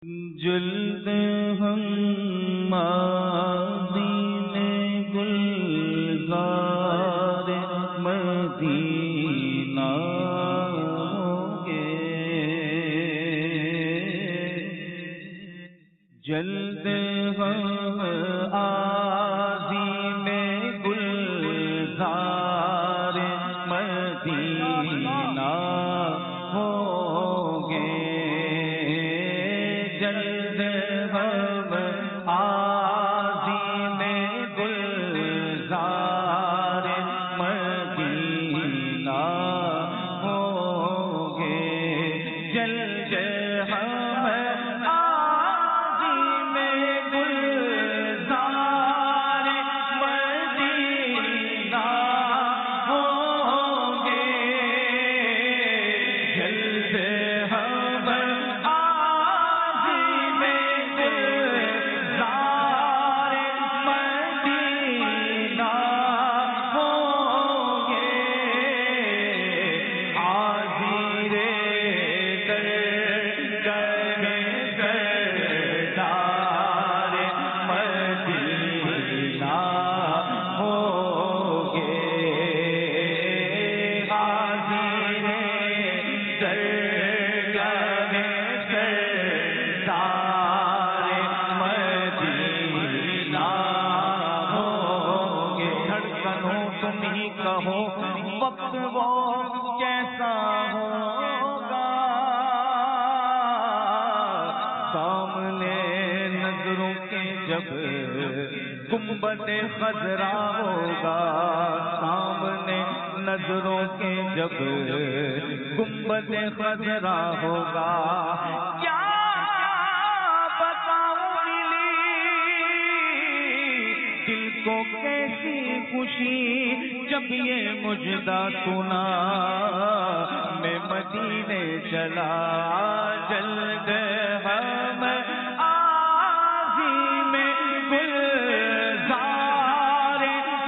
جلد ہم مادین گلزار مدینہ ہوں گے، جلد ہم عظیم گلزار مدینہ ہوں گے، جلد ہم عظیم گلزار مدینہ ہوں گے، جلد ہم عظیم گلزار مدینہ ہوں گے، جلد ہم عظیم گلزار مدینہ ہوں گے، حاضر درگاہ سردار مدینہ ہوں گے، حاضر درگاہ سردار مدینہ ہوں گے، دھڑکنوں تم ہی کہو وقت وہ کیسا ہوگا، سامنے نظروں کے جب گنبد خضرا ہوگا، سامنے نظروں کے جب گنبد خضرا ہوگا، کیا بتاؤں ملی دل کو کیسی خوشی جب یہ مجدہ سنا، میں مدینے چلا، جلد ہم عظیم گلزار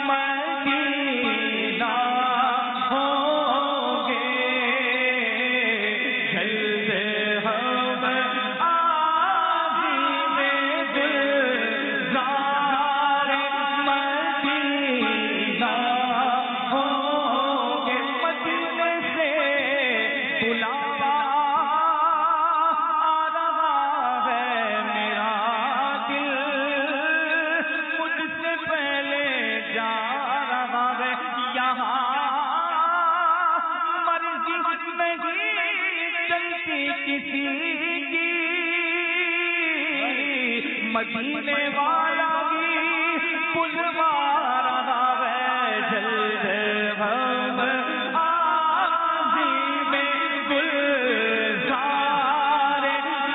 مدینہ ہوں گے، جلد ہم عظیم گلزار مدینہ ہوں گے، مدینے سے بلاوا آ رہا ہے، میرا دل مجھ سے پہلے جا رہا ہے، یہاں مرضی نہیں چلتی کسی کی، مدینے والا بھی بلوا رہا ہے، جلد ہم عظیم گلزار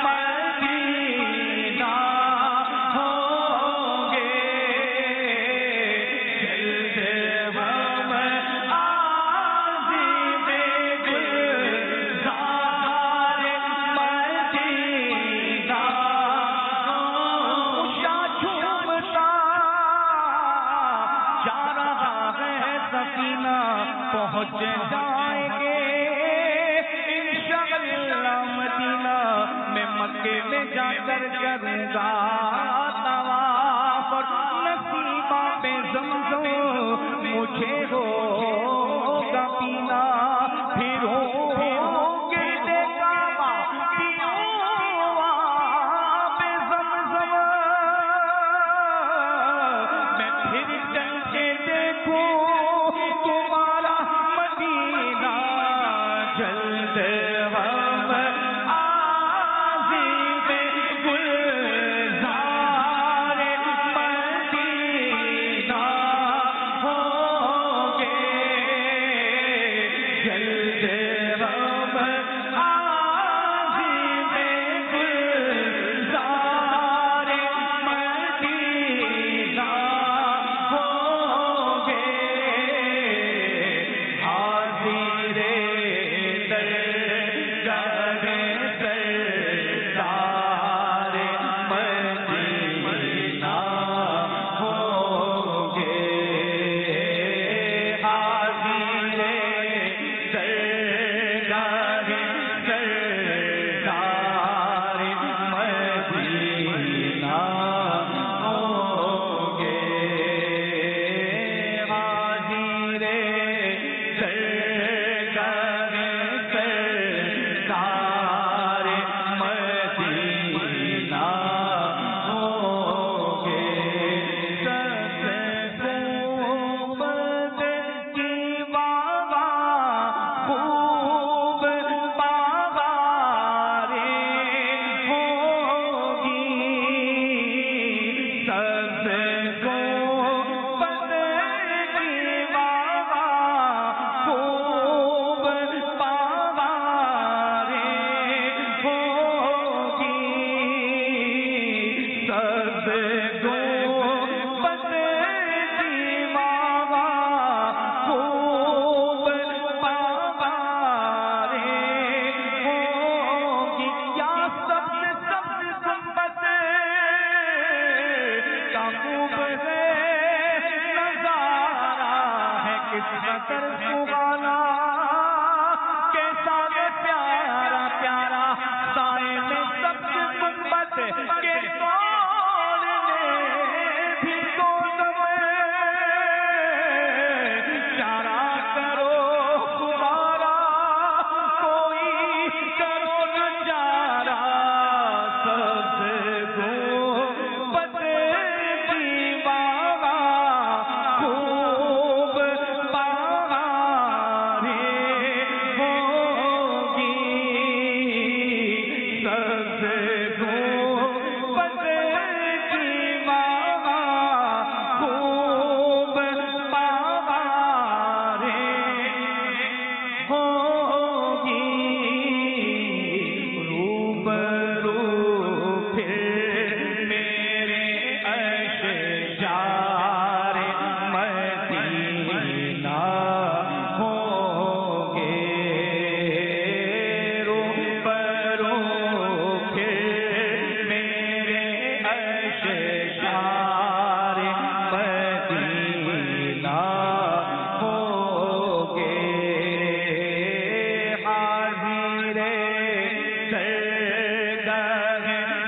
مدینہ ہوں گے، جلد ہم عظیم گلزار مدینہ اونچا جھومتا جا رہا ہے سفینہ، پہنچ جائیں گے انشاءاللہ مدینہ، میں مکے میں جا کر کروں گا طواف، اور نصیبہ پہ زمزم مجھے ہوگا پینا، پھروں گرد کعبہ پیوں آب زمزم، میں پھر چل کے دیکھوں تمہارا مدینہ، جلد ہم عظیم گلزار در سگانا کیسا یہ پیارا پیارا سائے میں سبز گنبد کے کون نے بھی تو چارہ کرو خدارا کوئی کرو نہ چارہ سبز گنبد کی باغا خوب بہاریں ہوگی سبز گنبد کی باغا خوب بہاریں ہوگی روبرو پھر میرے اشجار مدینہ ہوں گے روبرو پھر میرے اشجار مدینہ ہوں گے حاضر سردار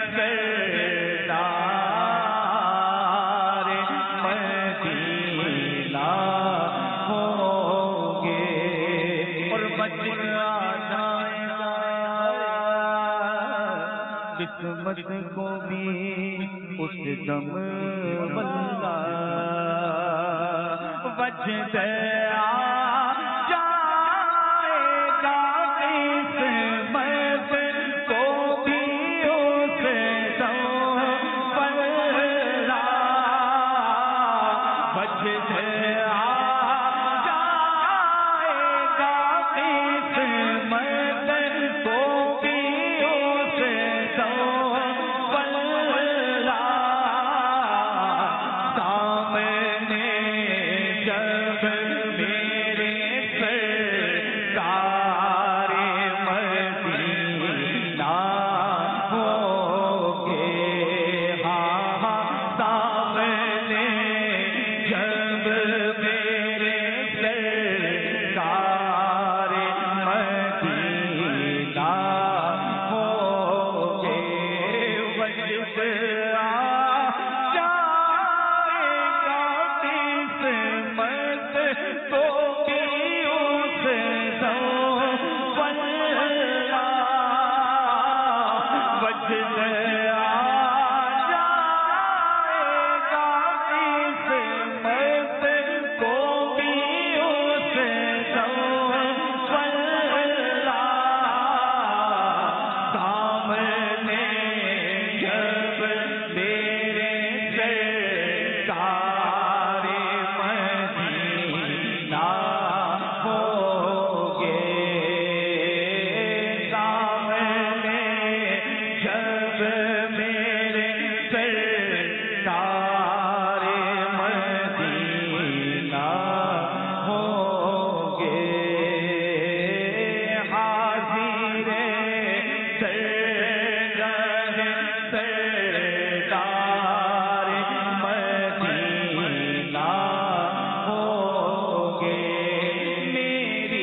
مدینہ ہوں گے اور بچ آ جائے گا قسمت کو بھی اس دم بندہ وجد آ جائے گا قسمت کو بھی اس دم بندہ وجد آ جائے گا قسمت کو بھی اس دم بندہ سامنے جب میرے سرکار مدینہ ہوں گے ہاں سامنے جب میرے سرکار مدینہ ہوں گے وجد آ جائے گا قسمت تو بھی اس دم بندہ وجد آ جائے گا قسمت کو بھی اس دم بندہ سامنے جب میرے سرکار مدینہ ہوں گے سامنے جب میرے سرکار مدینہ ہوں گے حاضر سردار مدینہ ہوں گے میری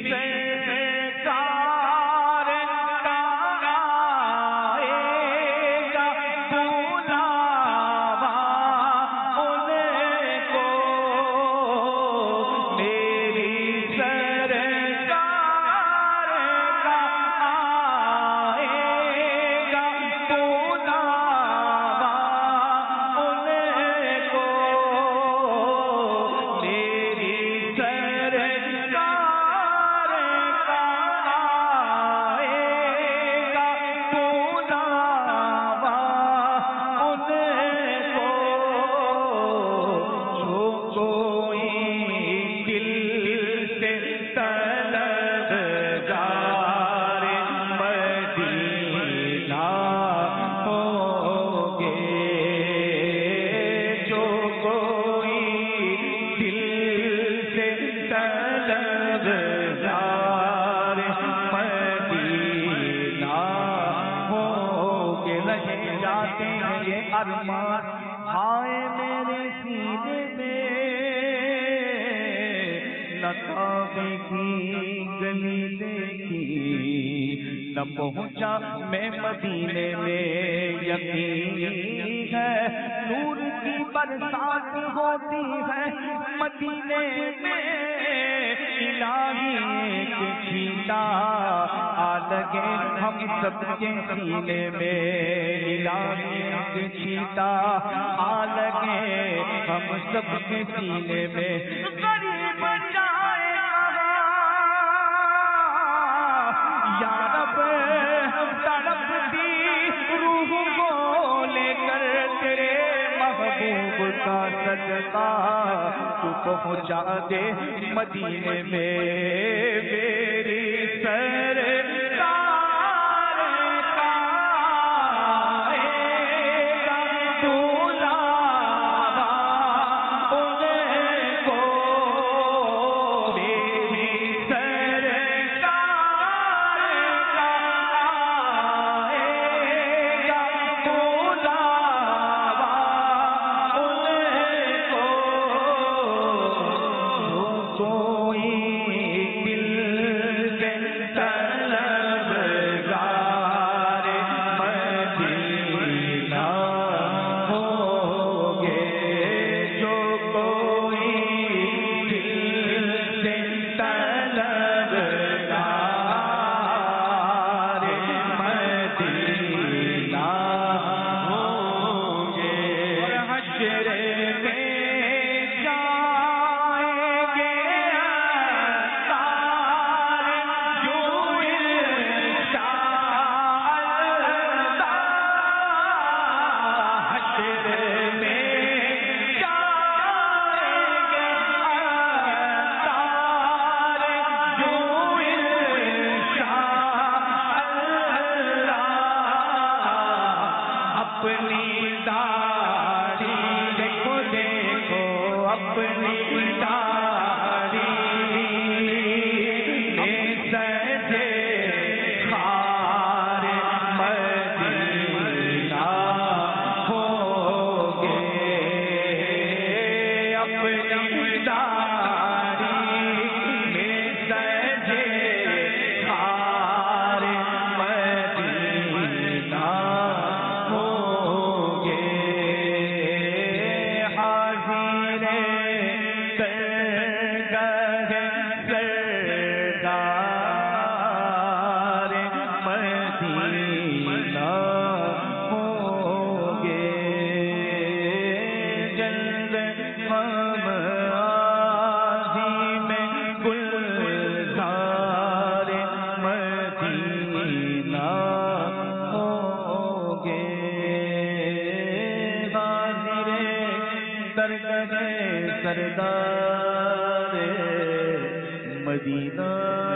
سرکار کا آئے گا بلاوا ان کو میری سرکار کا آئے گا بلاوا ان کو میری سرکار کا آئے گا بلاوا ان کو جو کوئی دل سے طلبگار مدینہ ہوں گے جو کوئی دل سے طلبگار مدینہ ہوں گے رہ جاتے ہیں یہ ارمان ہائے میرے سینے میں نہ کعبے کی گلی دیکھی، نہ پہنچا میں مدینے میں یقین ہے، نور کی برسات ہوتی ہے مدینے میں، الہی ایک چھینٹا آ لگے ہم سب کے سینے میں، الہی ایک چھینٹا آ لگے ہم سب کے سینے میں، غریب جائے یا رب تڑپتی روح کو لے کر تیرے محبوب کا صدقہ تو پہنچا دے مدینے میں، میری سرکار کا آئے گا بلاوا ان کو، میری سرکار کا آئے گا بلاوا ان کو، جو کوئی دل کے طلبگار مدینہ ہوگے، جو کوئی دل سے طلبگار مدینہ ہوگے، اور حشر میں جائیں گے اتار جو انشاءاللہ، حشر میں جائیں گے اتار جو انشاءاللہ، اپنی داڑھی دیکھو دیکھو اپنی داڑھی میں سجے خار مدینہ ہوگے، اپنی داڑھی میں سجے خار مدینہ ہوگے، حاضر درگاہ سرکار مدینہ ہوگے، جلد ہم عظیم گلزار مدینہ ہوگے، حاضر درگاہ سردار مدینہ